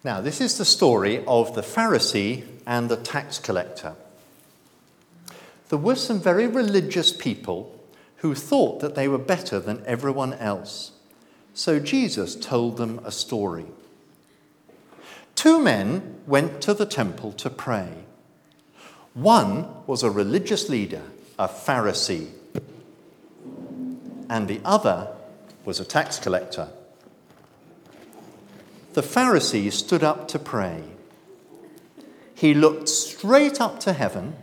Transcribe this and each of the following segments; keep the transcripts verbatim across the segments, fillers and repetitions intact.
Now, this is the story of the Pharisee and the tax collector. There were some very religious people who thought that they were better than everyone else. So Jesus told them a story. Two men went to the temple to pray. One was a religious leader, a Pharisee, and the other was a tax collector. The Pharisee stood up to pray. He looked straight up to heaven,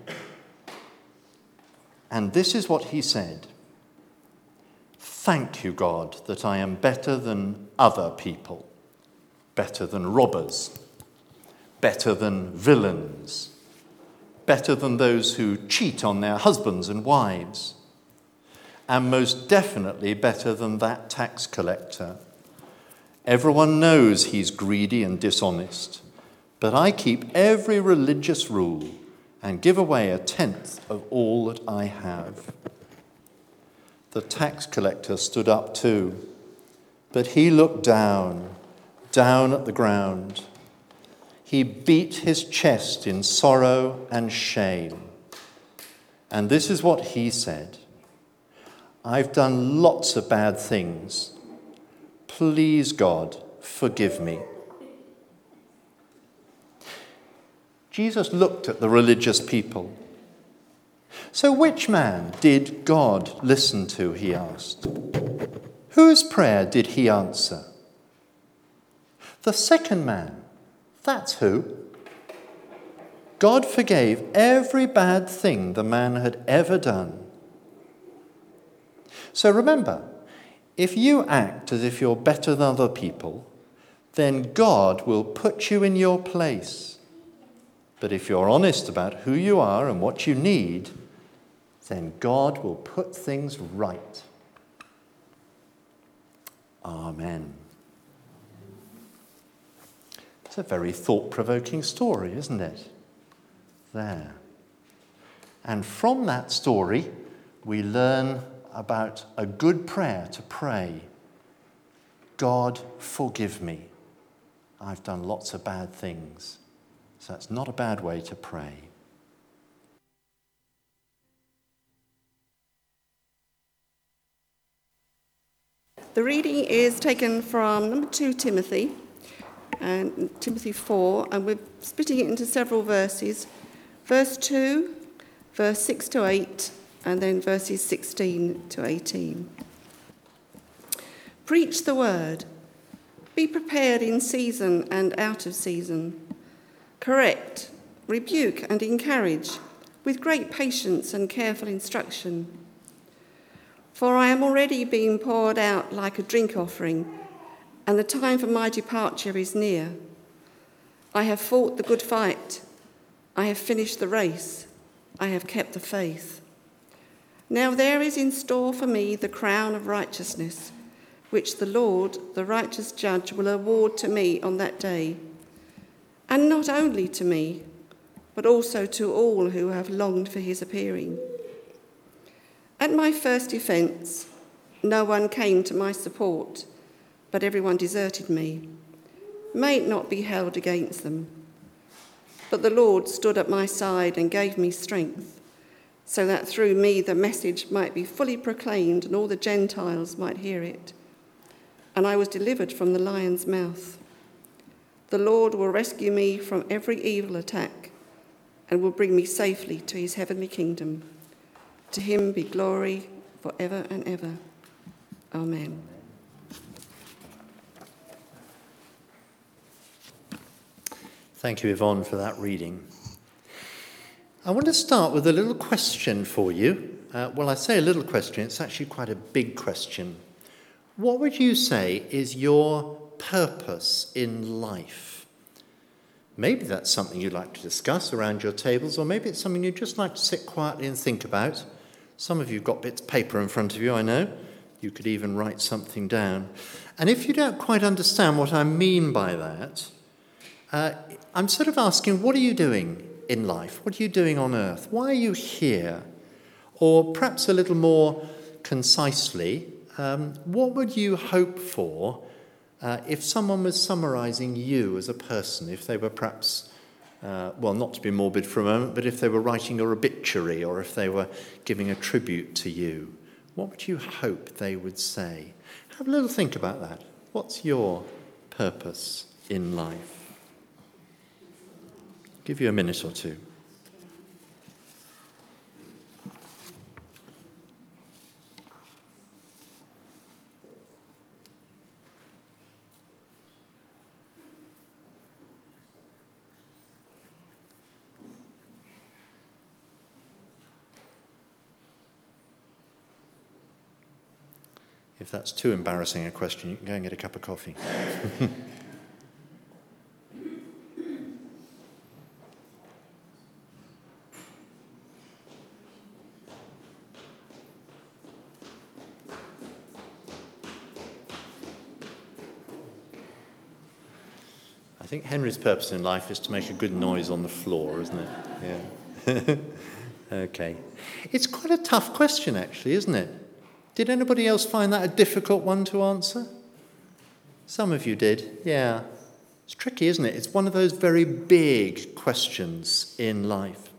and this is what he said: "Thank you, God, that I am better than other people, better than robbers, better than villains, better than those who cheat on their husbands and wives, and most definitely better than that tax collector. Everyone knows he's greedy and dishonest, but I keep every religious rule and give away a tenth of all that I have." The tax collector stood up too, but he looked down, down at the ground. He beat his chest in sorrow and shame. And this is what he said: "I've done lots of bad things. Please, God, forgive me." Jesus looked at the religious people. "So which man did God listen to?" he asked. "Whose prayer did he answer?" "The second man. That's who. God forgave every bad thing the man had ever done." So remember, if you act as if you're better than other people, then God will put you in your place. But if you're honest about who you are and what you need, then God will put things right. Amen. It's a very thought-provoking story, isn't it? There. And from that story, we learn about a good prayer to pray. God, forgive me. I've done lots of bad things. So that's not a bad way to pray. The reading is taken from number two Timothy, and Timothy four, and we're splitting it into several verses. Verse two, verse six to eight, and then verses sixteen to eighteen. Preach the word. Be prepared in season and out of season. Correct, rebuke and encourage with great patience and careful instruction. For I am already being poured out like a drink offering, and the time for my departure is near. I have fought the good fight. I have finished the race. I have kept the faith. Now there is in store for me the crown of righteousness, which the Lord, the righteous judge, will award to me on that day. And not only to me, but also to all who have longed for his appearing. At my first defence, no one came to my support, but everyone deserted me. May it not be held against them. But the Lord stood at my side and gave me strength, so that through me the message might be fully proclaimed and all the Gentiles might hear it. And I was delivered from the lion's mouth. The Lord will rescue me from every evil attack and will bring me safely to his heavenly kingdom. To him be glory forever and ever. Amen. Thank you, Yvonne, for that reading. I want to start with a little question for you. Uh, well, I say a little question, it's actually quite a big question. What would you say is your purpose in life? Maybe that's something you'd like to discuss around your tables, or maybe it's something you'd just like to sit quietly and think about. Some of you have got bits of paper in front of you, I know. You could even write something down. And if you don't quite understand what I mean by that, uh, I'm sort of asking, what are you doing in life? What are you doing on earth? Why are you here? Or perhaps a little more concisely, um, what would you hope for uh, if someone was summarising you as a person, if they were perhaps, uh, well, not to be morbid for a moment, but if they were writing your obituary or if they were giving a tribute to you, what would you hope they would say? Have a little think about that. What's your purpose in life? Give you a minute or two. If that's too embarrassing a question, you can go and get a cup of coffee. I think Henry's purpose in life is to make a good noise on the floor, isn't it? Yeah. Okay. It's quite a tough question, actually, isn't it? Did anybody else find that a difficult one to answer? Some of you did, yeah. It's tricky, isn't it? It's one of those very big questions in life.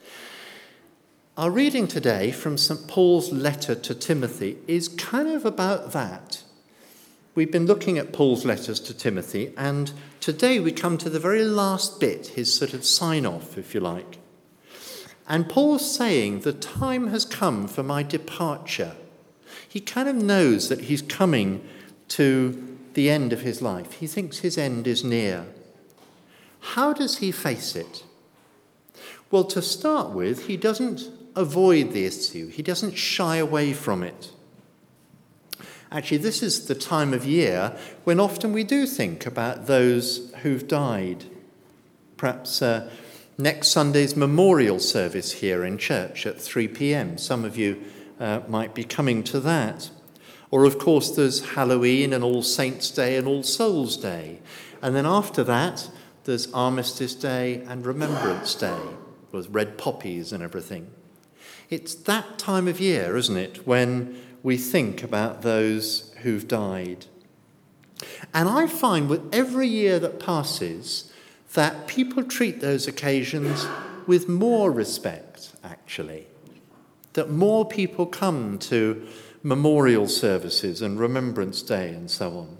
Our reading today from Saint Paul's letter to Timothy is kind of about that. We've been looking at Paul's letters to Timothy, and today we come to the very last bit, his sort of sign-off, if you like. And Paul's saying, the time has come for my departure. He kind of knows that he's coming to the end of his life. He thinks his end is near. How does he face it? Well, to start with, he doesn't avoid the issue. He doesn't shy away from it. Actually, this is the time of year when often we do think about those who've died. Perhaps uh, next Sunday's memorial service here in church at three p.m. Some of you Uh, might be coming to that. Or, of course, there's Halloween and All Saints' Day and All Souls' Day. And then after that, there's Armistice Day and Remembrance Day, with red poppies and everything. It's that time of year, isn't it, when we think about those who've died. And I find with every year that passes that people treat those occasions with more respect, actually. That more people come to memorial services and Remembrance Day and so on.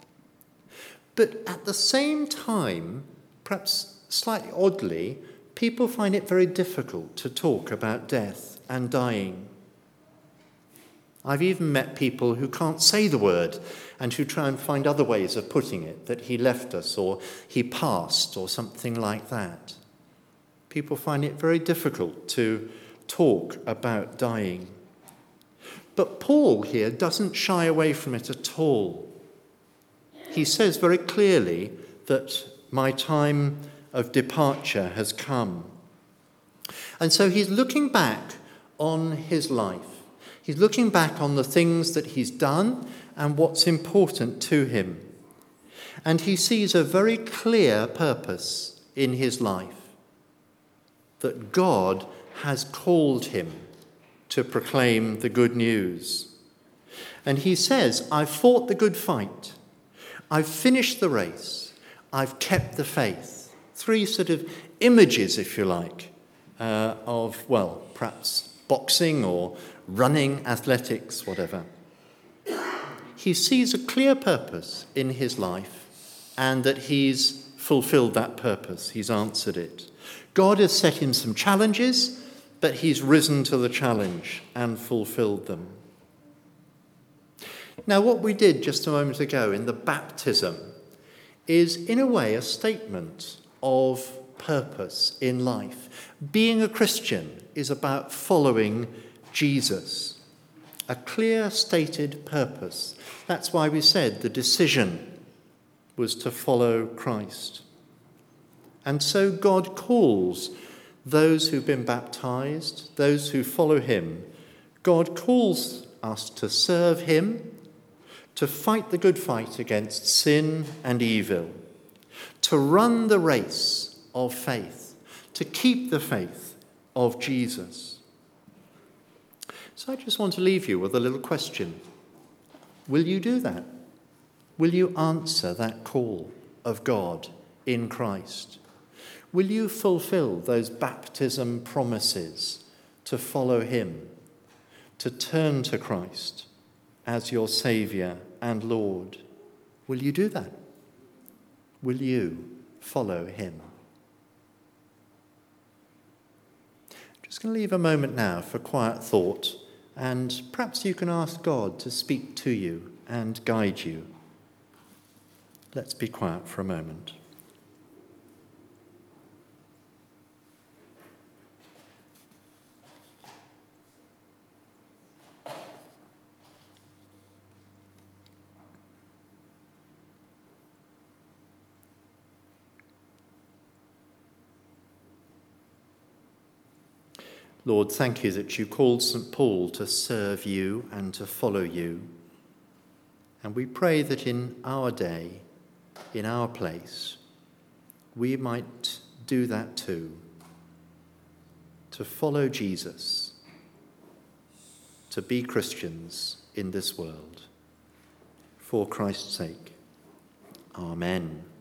But at the same time, perhaps slightly oddly, people find it very difficult to talk about death and dying. I've even met people who can't say the word and who try and find other ways of putting it, that he left us or he passed or something like that. People find it very difficult to talk about dying. But Paul here doesn't shy away from it at all. He says very clearly that my time of departure has come. And so he's looking back on his life. He's looking back on the things that he's done and what's important to him. And he sees a very clear purpose in his life, that God has called him to proclaim the good news. And he says, I've fought the good fight. I've finished the race. I've kept the faith. Three sort of images, if you like, uh, of, well, perhaps boxing or running, athletics, whatever. He sees a clear purpose in his life and that he's fulfilled that purpose. He's answered it. God has set him some challenges, but he's risen to the challenge and fulfilled them. Now, what we did just a moment ago in the baptism is, in a way, a statement of purpose in life. Being a Christian is about following Jesus. A clear stated purpose. That's why we said the decision was to follow Christ. And so God calls those who've been baptized, those who follow him. God calls us to serve him, to fight the good fight against sin and evil, to run the race of faith, to keep the faith of Jesus. So I just want to leave you with a little question. Will you do that? Will you answer that call of God in Christ? Will you fulfill those baptism promises to follow him, to turn to Christ as your Saviour and Lord? Will you do that? Will you follow him? I'm just going to leave a moment now for quiet thought, and perhaps you can ask God to speak to you and guide you. Let's be quiet for a moment. Lord, thank you that you called Saint Paul to serve you and to follow you. And we pray that in our day, in our place, we might do that too. To follow Jesus, to be Christians in this world. For Christ's sake. Amen.